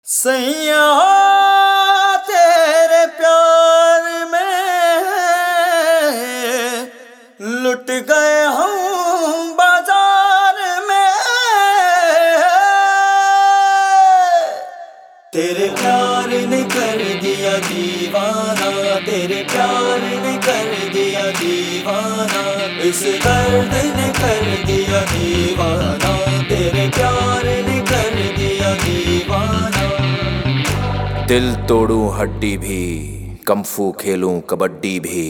सैया तेरे प्यार में लुट गए हम बाजार में। तेरे प्यार ने कर दिया दीवाना, तेरे प्यार ने कर दिया दीवाना, इस दर्द ने कर दिया दीवाना, तेरे प्यार ने कर दिया दीवाना। दिल तोड़ूं हड्डी भी, कम्फू खेलूं कबड्डी भी।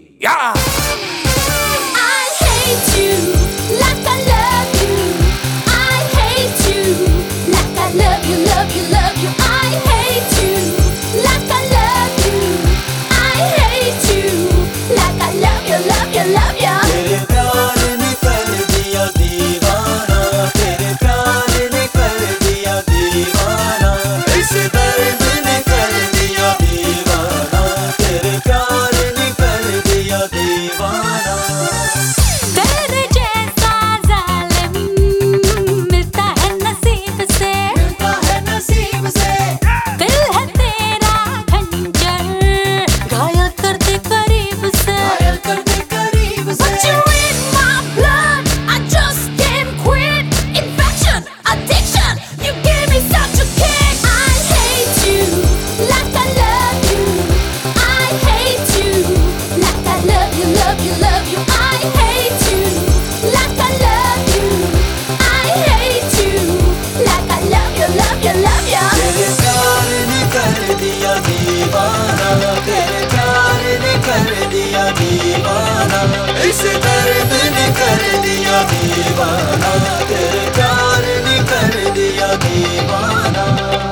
I hate you like I love you. I hate you like I love you, love you, love you. I hate you like I love you. I hate you like I love you, love you, love you. तेरे प्यार ने कर दिया दीवाना, तेरे प्यार ने कर दिया दीवाना, इस दर्द ने कर दिया दीवाना, तेरे प्यार ने कर दिया दीवाना। तेरे जैसा जालिम मिलता है नसीब से, मिलता है नसीब से। दिल है तेरा खंजर घायल कर दे करीब से, घायल कर दे करीब से। But you're in my blood, I just can't quit. Infection, addiction, you give me such a kick. I hate you like I love you. I hate you like I love you, love you, love you. I hate you like I love you. I hate you like I love you, love you, love you. तेरे प्यार ने कर दिया दीवाना, तेरे प्यार ने कर दिया दीवाना, इस दर्द ने कर दिया दीवाना, तेरे प्यार ने कर दिया दीवाना।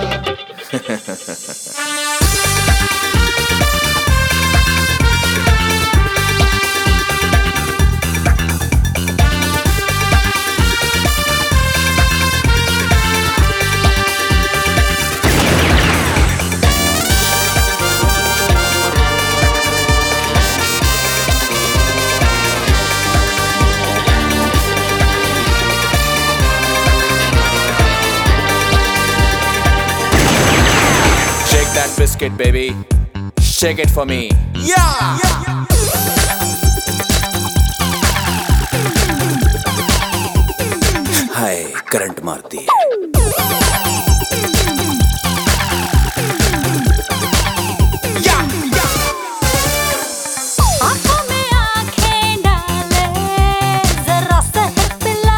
Shake that biscuit, baby. Shake it for me. Yeah! हाय करंट मारती है। आँखों में आँखें डाले, जरा सहर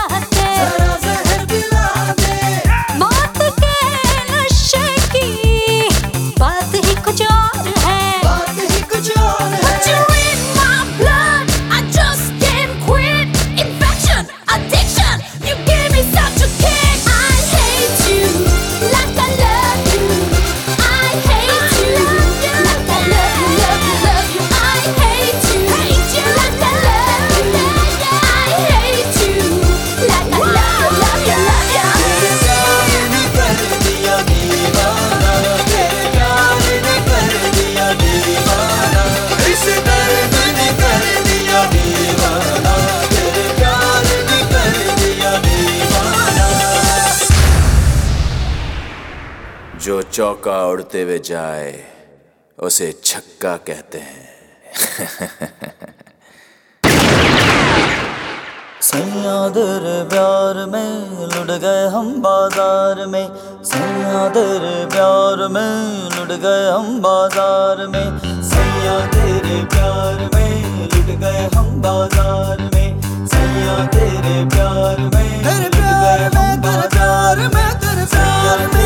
पिला दे, मौत के नशे की बात ही कुछ और है। But you're in my blood, I just can't quit. Infection, addiction, you give me such a kick. I hate you like I love you. I hate you like I love you, love you, love you. I hate you like I love you. I hate you like I love you, love you, love you. तेरे प्यार ने कर दिया दीवाना, तेरे प्यार ने कर दिया दीवाना, इस दर्द ने कर दिया दीवाना, तेरे प्यार ने कर दिया दीवाना। जो चौका उड़ते हुए जाए उसे छक्का कहते हैं। सैया तेरे प्यार में लुट गए हम बाजार में, सैया तेरे प्यार में लुट गए हम बाजार में, सैया तेरे प्यार में लुट गए हम बाजार में, सैया तेरे प्यार में लुट गए हम बाजार में, तेरे प्यार में